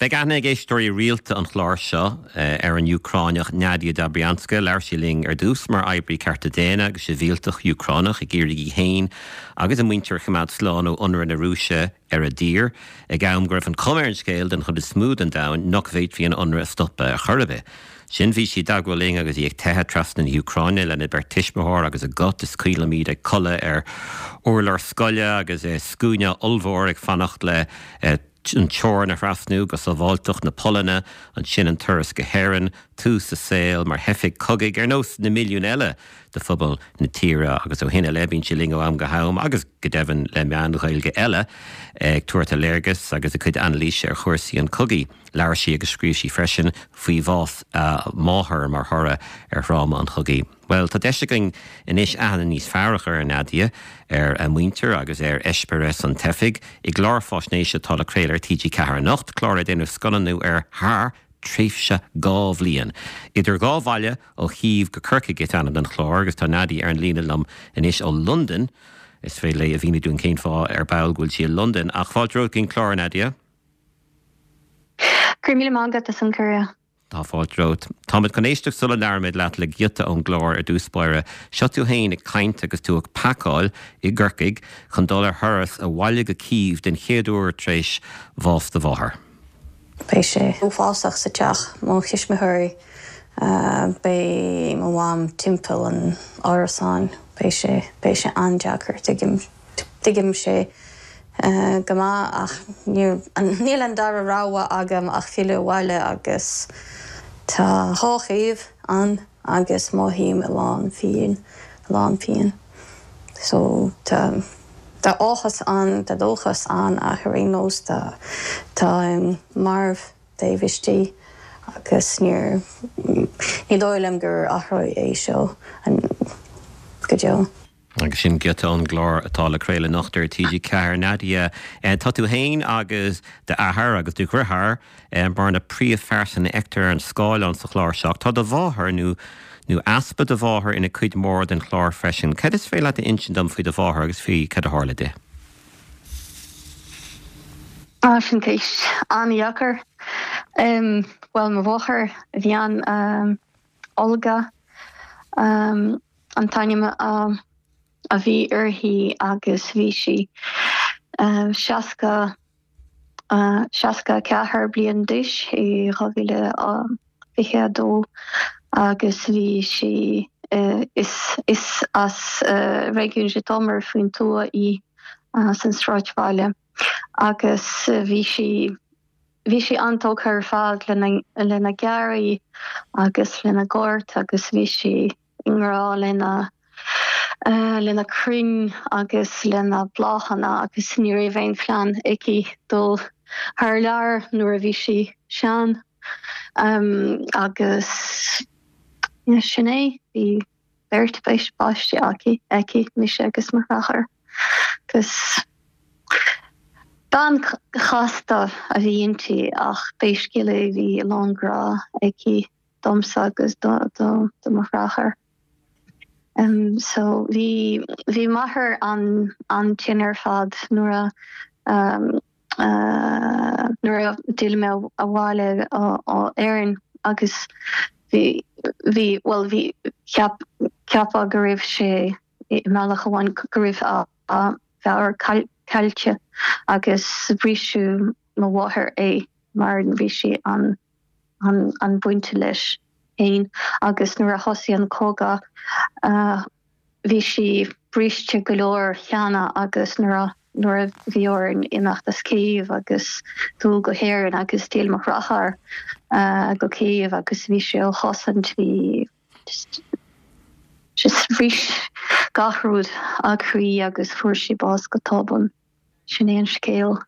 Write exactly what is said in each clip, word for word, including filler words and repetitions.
Le ganna géistóí rialta an chláir seo ar an Ucráineach Nadia Dobryanska leir sí ling ar dús mar eibrí Cartagena agus sé bhíaltach Ucránach i ggéirí héin agus an muintear chumad sláán ó ionra na Rúise ar a dír ag gam gribh an comméir scéil den chud is smúd an dain nach bhéit hí an ionra stoppa a chorbe. Sin bhí si dagháling agus ag tethe tras na Ucráine lena ber tiismthir agus a got is cuilamíd ag colle ar orlar scoile agus é scúne olmhór ag fannacht le an teir na frasnú gus a bháilteach na Pollanna an sin an turas go héireann tú sa saoil mar heifig cogaigh ar nós na milliún eile de phobal na tíre agus ó hinna lebín si ling ó am go ham agus go deimhin le meán ghailge eile ag tuairta léirgus agus a chud anlíse ar chuirsaí an cogaí leir si agus scríobh si freisin faoi bhás máthair mar thora ar ráma an chogaí. Well, tá deiseging inis ahanana níos fearachar ar Nadia ar a muintear agus ar eispéireas an tefig i glár fásnéise tá le créilear T G cethar nacht chláir déanamh sconanú ar thar tríomhse gáh líon. Idir gá bhaile ó chiomh go curca git anam den chlár agus tá Nadia ar an lína lam inis ó London is fé le a bhína dún céim fá ar bail gúil si London ach fáiltród cin chlár Nadia? Cur míle mágat as an curia. Tá fáiltród. Táid chu éisteach sulla learmid leat le giota ón glár ar dúspáire, seo tú hain ag caint agus tú ag pacáil i ggurcaig chun dul ar thuras a bhaile go cíomh den chéadúir tréis bhás de bhathair. Bé sé ó fásach sa teach má chiis me thuirí bé má bhám timpeall an árasáin bé sé bé sé andeachar tuigim sé go má ach níl an dar a ráha agam ach fiú bhaile agus tá háchaíomh an agus má híim a lán fion lán fion. So tá Tá áchas an, tá dóchas an a chuí nós tá tá marmh Davistí agus níor ní dóilem gur athróid é seo an go deo. Agus sin giota an glár atá le créile nachtar T G cethar Nadia tá tú hain agus de athair agus dú chuthar bar na príomhfersan ectar an scáil an sa chláir seach. Tá do bmháthair nó nó aspa de bmháthair ina cuid mór den chlár freisin. Cad is fé le insindam faoi de bmháthair agus fí cad a tharla de? Ah, sin céis aníachar. Um, well, ma bmháthair a bhí an um, Olga um, an taine um, a bhí orthaí agus bhí si um, seaca uh, seaca cethar bliain dis i roiile um, bhícheadó agus bhí si uh, is, is as uh, réigiún sé tomar faoin tua í uh, san Stráithbhaile agus uh, bhí si bhí si antóg ar fad lena, lena gearaí agus lena gort agus bhí si ingrá lena uh, lena cring agus lena blachanna agus ní raibh féin flean ici dul thar lear nuair a bhí si sean um, agus yeah, sinné bhí beirt béis báiste aici aici mis agus mar rachar gus ban chasta a bhí intí ach béiscile bhí lángrá aici domsa agus do, do, do mar rachar. Um, so bhí bhí maithir an an tínar fad nuair a um, uh, nuair a dil me a bháile ó éireann agus bhí bhí well bhí ceap ceapa go raibh sé meach amháin go raibh a a bhear cailte agus bhrísú má bmháthair é mar bhí si an an an buinte leis éin agus nuair a thosaí an cóga uh, bhí si bríste go leor cheana agus nuair a nuair a bhíor inachtas céomh agus tú go héireann agus tíal mar rachar uh, go céomh agus bhí sé ó chosant bhí just just rís gachrúd a chrí agus fuair si bás go tában sin éon scéal.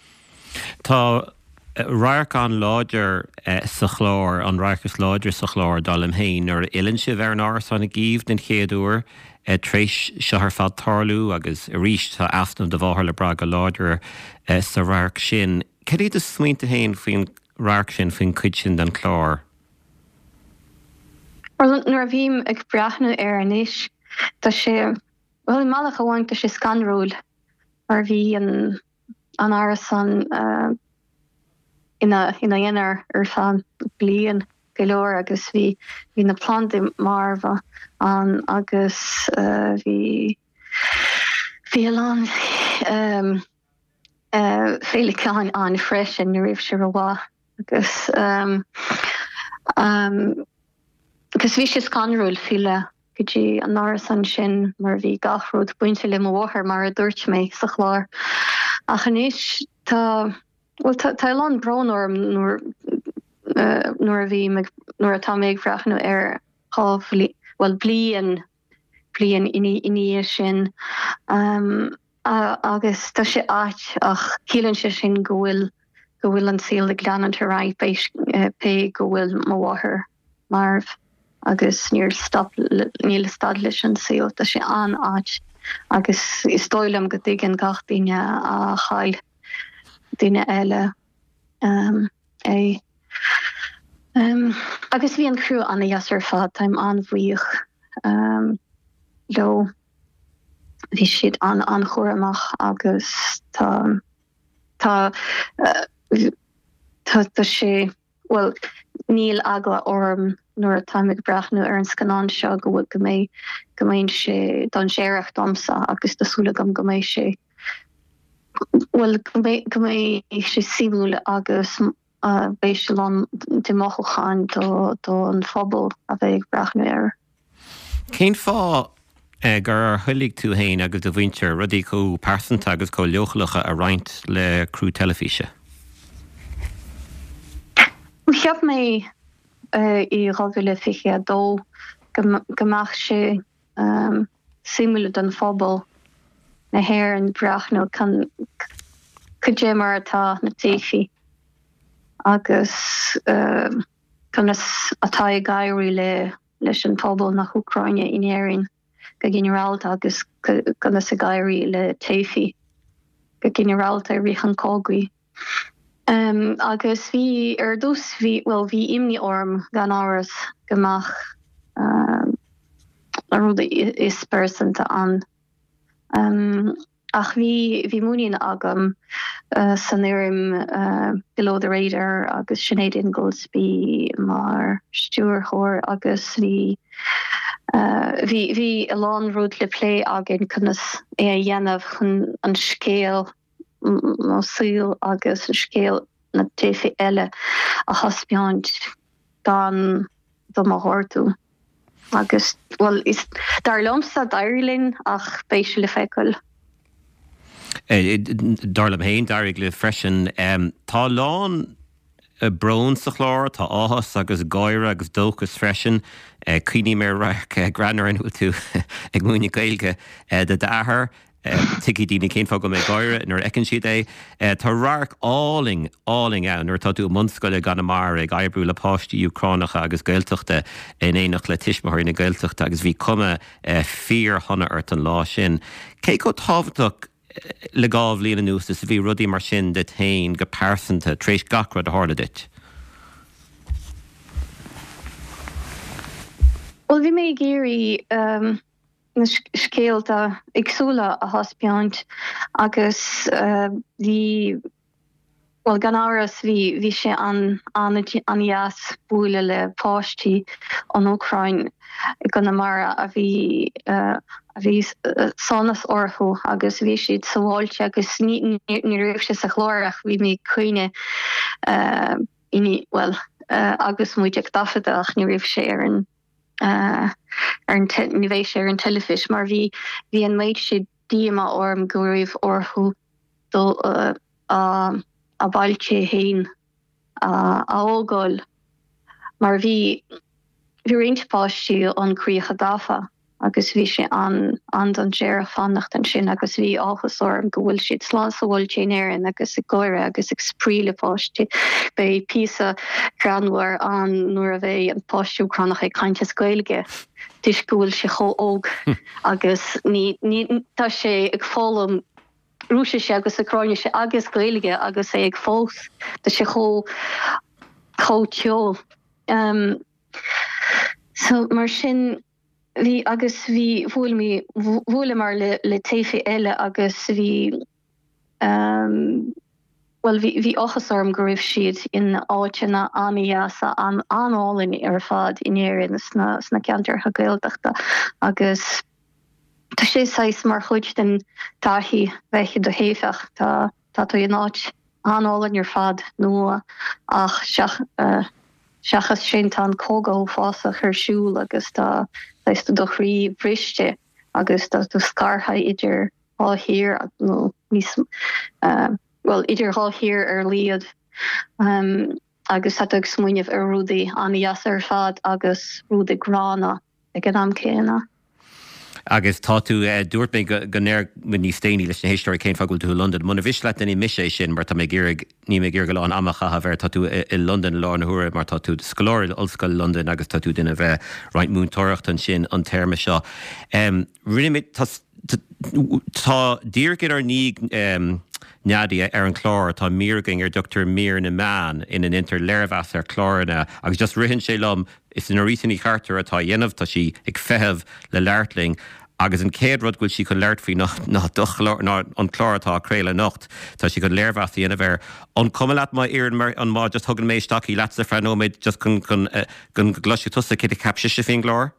Tá Rairc an láidir eh, sa chlár, an Raircus láidir sa chlár dalim hain ar ilann si bhar an áras an a gíomh den chéadúr eh, tréis se ar fad tarlú agus ríist tá asnam de bmháthair le braga láidir eh, sa Rairc sin. Cad iad is smaointe hain faoin Rairc sin faoin cuid sin den chlár? Well, nuair a bhím ag breathnú ar an isis, tá sé, well, in malach amháin tá sé scanrúil ar bhí an, an áras an uh, ina ina dhéanaar ar fan blian golóir agus bhí hí na planti marva an agus hí fián um, uh, féleán an freisin nu raibh se roá agus um, um, agus bhí sé scanrúil fiile gotí an náras an sin mar bhí gachród buinte le mháthair mar a dúirt mé sa chlár. A chanéis tá well tá an braunorm nuair uh, nuair a bhí nuair a tá méid bhreachnú ar chábh well blian blian iní iní sin um, uh, agus tá sé áit ach cílann sé sin go bhfuil go bhfuil an síl le gleanan tar raid uh, pe go bhfuil mháthair marv agus níor stop níl stad leis an síl tá sé an áit agus is dóilem go dtí an gach duine a chail duine eile um, é um, agus bhí an cruú anna dheasar fad taim an bhuíoch um, lo bhí siad an an chóramach agus tá tá uh, tá tá sé well níl agla orm nuair a táimid breachnú ar an scanán seo go bhfuil go mé go mbeidh sé don séireacht domsa agus tásúlagam go mbeidh sé well go mbeidh sé simúla agus uh, béis se lán de mochacháin do do an phobal a bheith breachnú ar. Cén fá Uh, gur thuigh tú hain agus do bhaintear rudí có persanta agus có leochalacha a roinnt le crú telefíse? Cheap mé uh, i roghile fiche dó gemach sé um, simúla don phobal na hair an breachnú can cudé mar atá na téfi agus uh, can atá i gaiirí le leis an phobal nach Ucraine in éirin. Go generalta agus gona sa gaiirí le téfi go generalta richan cógaí. Um, agus bhí ar dús bhí well bhí imní orm gan áras gomach um, a rúda is persanta an. Um, ach bhí bhí múíon agam uh, san éirim uh, below the radar agus Sinead Inglesby mar stúr chóir agus bhí Uh, vi vi a lán rúd le play agin kunnas é a dhéanamh chun an scéal má síl agus an scéal na téfi eile a haspiáint gan do má hortú. Agus well is dar lomsa dairlinn ach béis le feicil. Darlam hain dairigh le freisin um, tá lán a brón sa chlár, tá áthas agus gáire agus dóchas freisin uh, cuoine mé rach uh, granar an tú ag múine gailge uh, de dáthair uh, tuí dína cén fá go mé gáire nar ecinn siad é. Uh, tá rach áling áling ann nuair tá tú munscoile gan mar ag aibrú le páistí Ucránacha agus gailteachta in éanaach le tiismthir na gailteachta agus bhí cuma uh, fíor honna ort an lá sin. Cé go tábhaach le gábh líana nús is bhí rudí mar sin de tain go persanta tréis gacra a hála dit. Well bhí mé géirí um, na scéalta agsúla a haspiáint agus uh, bhí well gan áras bhí bhí sé an an anheas buaile le páistí an Ucrain gan mar a bhí uh, a bhí uh, sonas orthú agus bhí siad saháilte agus ní raibh sé sa chlárach bhí mé cuine uh, iní well uh, agus muideach dafaach ní raibh sé ar an uh, ar an ní bhéh sé ar an telefis mar bhí bhí an méid sé díama orm go raibh orthú dó uh, uh, a bailte hain uh, a ógáil mar bhí bhí rintpáistí an críocha dafa agus bhí sé an an don séir fannacht an sin agus bhí áchas orm go bhfuil siad slán sa bhfuil ténéirin agus i ggóire agus ag spríle páistí bei písa granhar an nuair a bheith an páistú cránach ag cainte scoilge. Dis go bhfuil sé cho óg agus ní tá sé ag fálam rúise sé agus aráine sé agus gailige agus é ag fós de sé cho chóteol. Um, so mar sin hí agus hí bhfuil mí bhfuil mar le, le téfi eile agus hí um, well vi vi ochas orm gorif siad in áitina aniasa an análinn ar fad inéir sna sna ceantar hagéildachta agus tá sé sais mar chuid den tahí bheitche do héfach tá tá tú in áit análinn ar fad nua ach seach uh, seachas sin tá cógó fásach ar siúl agus tá leis do dochrí briste agus tá do scartha idir á hir no níos uh, well idir há hir ar liad um, agus hat ag smuineh ar rúdaí anias ar fad agus rúda grána ag an am céna. Agus tá tú uh, dúirt mé go néir mu ní stéine leis na históir céim fagúil tú London. Muna bhís le in misé sin mar tá mé ggéirigh ní mé ggéir go láin amacha a bheith tá tú i London lá na huair mar tá tú scoláir ollscoil London agus tá tú duine bheith roiint múntóireacht an sin an terme seo. Um, Rinne tá díirgin ar ní um, Nadia ar an chlár tá míorgang ar Doctor Mir na Man in an inter leirhas ar chlárna agus just rihann sé lom is in orísaní chartar atá dhéanamh tá si ag feitheamh le leirtling agus an céad rud gúil si go leirt fao ná an chláirtá créile nocht tá si go leirhas dhéanamh ar an cumlaat má ar an má just thugann méid staí leat sa freanóid just gon glasú tusa cé capse se fin glár?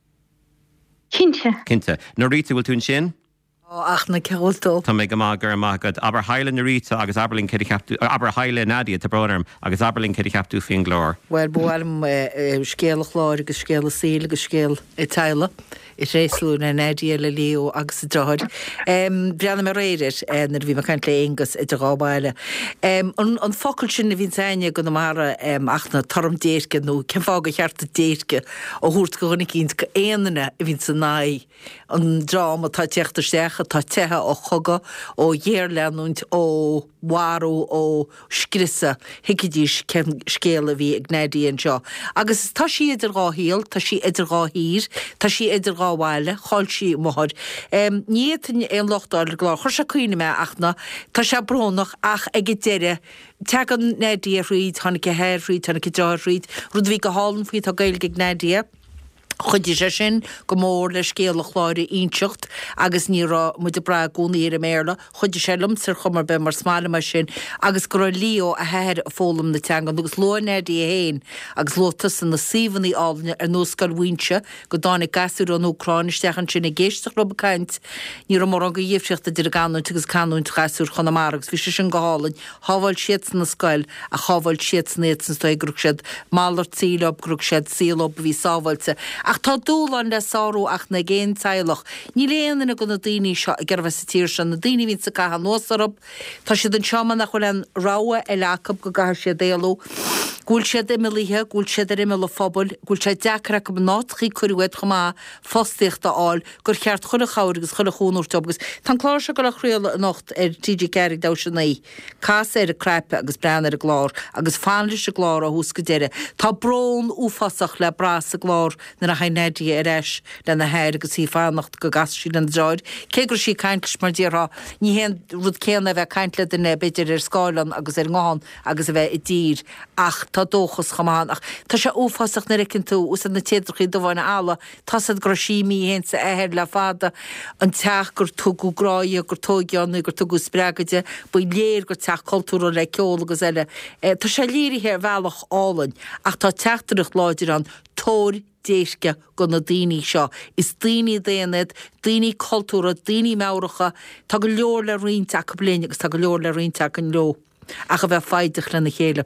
Cinte. Cinte. Nó rita bhfuil tún sin? ach na ceoltó. Tá mé go má gur mágad aber Highland na Rita agus Aberlin Kitty Captu aber Highland Nadia te broderm agus Aberlin Kitty Captu fin glór. Well bhfuilm scéal chlár agus scéal síl agus scéal i teile i rééislú na Nadia le Leo agus droid. Um, Brianna mar réidir na bhí mar caiint le ingus i drábáile. Um, an, an focail sin na bhín saine go na mara um, ach na torm déirce nó cem fága cheartta déirce ó húirt go gona cínt go éanana a bhín sa naí an drama tá teachtar secha tá tethe ó choga ó dhéir leanúint ó warú ó scrisa hicidís scéala bhí ag nédaí an seo. Agus tá sí idir gá híal, tá sí idir gá hír, tá sí idir gá bháile, cháil sí mohad. Um, Níiad an lochtáil glá, chuir se cuine me ach na, tá se brónach ach ag deire te an nédaí a rúid, tháinig a héir rúid, tháinig a dáir rúid, rúd bhí go hálan faoi tá gail ag nédaí. Chudí sé sin go mór le scéal chláire ionseacht agus ní rá mu de bra gúnaí ar a méla, chudí sé lumsar chumar be mar smála mar sin agus go raibh Leo a heir a fólam na teangan agus lónédaí a héin agus lótas na síhaní áne ar nó scarhhaintse go dána gasú an Ucráinistechan sin na géisteach rob caint ní ra mór an go dhéifseachta dir ganúint agus canúint gasú chuna mar agus bhí sé sin go hálainn hábhail siad na scoil a chábhail siad néad san stoig grúg siad málar tílob grúg siad sílob bhí sábhailte. Ach tá dúlan le sáú ach na géin teilech. Ní léanana go na daoine seo a ggarbh sa tíir se na daoine vín sa caithe nósarab. Tá siad an seaman nach chuil an ráha e leacab go gahar sé déalú. Gúil siad imilíthe, gúil siad ar imile fphobal, gúil siad deachra go nátchaí cuiúid go má fostíochta áil, gur cheart chula chair agus chula chúnúirte agus. Tá chlár se go le chréile nocht ar T G Carrig da sin naí. Cas ar a crepe agus brean ar a glár, agus fáinle se glár a hús go deire. Tá brón úfasach le bras a glár na hain nédaí ar eis le na héir agus í fánacht go gas sí an dráid. Cégur sí caiintlis mar dírá, ní hen rud céanna bheith caiintle den beidir ar scáilan agus ar ngáin agus a bheith i dír ach tá dóchas chamáin ach tá sé úfasach na ricinn tú ús na téidirchaí do bhainna ala tá sad grosímí hen sa éir le fada an teach gur tugu gráide gur tógianna gur tugu spreagaide bu léir gur teach cultúra le ceol agus eile. Tá sé líirithe ar bhealach álainn ach tá teachtarach láidir an tóir déisce go na daoine seo. Is daoine déanaid, daoine cultúra, daoine mearacha, tá go leor le rionteach go bliana agus tá go leor le rionteach an leo ach a bheith faideach le na chéile.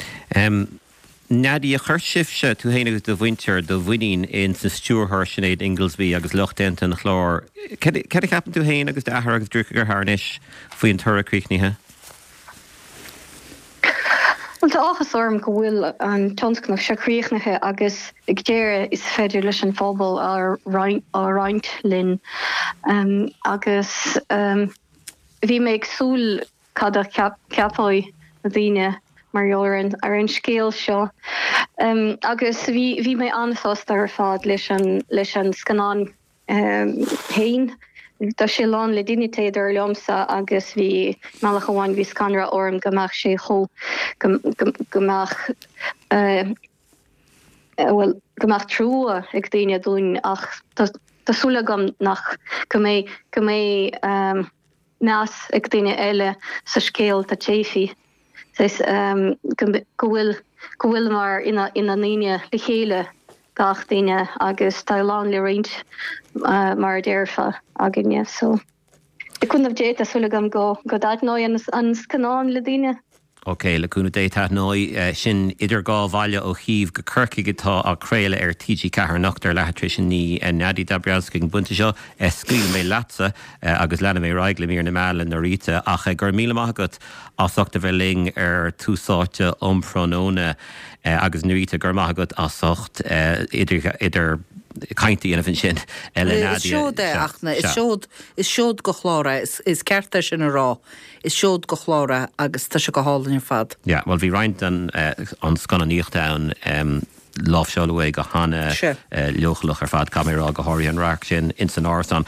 Um, Nadia chuirsifse tú héanagus do bhaintear do bhaoinín in sa stúrthir sinnéad Inglesby agus Lochdenton an chlár. Cad a capan tú héana agus dethar agus drúcha gur thárnis faoi an tura críicníthe? Well, tá áchas orm go bhfuil an tionscnach seacríochnathe agus ag déire is féidir leis an fphobal á roinnt linn um, agus um, bhí mé ag súil cad a ceapáid na daoine mar jóran ar an scéal seo. Um, agus bhí bhí mé anfásta ar fád leis an leis an scanán um, hain. Tá sé lán le dinitéad ar leomsa agus bhí meach amháin bhí scanra orm gomach sé cho gomach uh, well gomach trúa ag daine dún ach tásúla gom nach go mé go mé um, meas ag daine eile sa scéal tá téfi Sus um gohfuil gohfuil mar ina ina níine le chéile gach daine agus tá lán le riint uh, mar déirfa aginne so. I couldn't have data sulligam go go dat no an an scanán le dine. Ok, le cúna déitá nói sin idir gá bhaile ó chiomh go curcigetá a créile ar T G cethar nachtar lehatri sin ní Nadi Dobrянska an bunta seo scuil mé latsa agus lena mé raigla mír na melan na rite ach gur míle magat asachta bheith ling ar túsáte ompronóna agus nuíte gur magat asacht idir idir Kainti in a fin sin Is siod é achna, is siod is siod go chlára, is, is certa sin a rá, is siod go chlára agus tá se go hálan ar fad. Ja, well bhí reint an uh, an scanna níochtáin um, láfseolú go hána uh, leochlach ar fad camerá go háirí an raach sin in san ásan.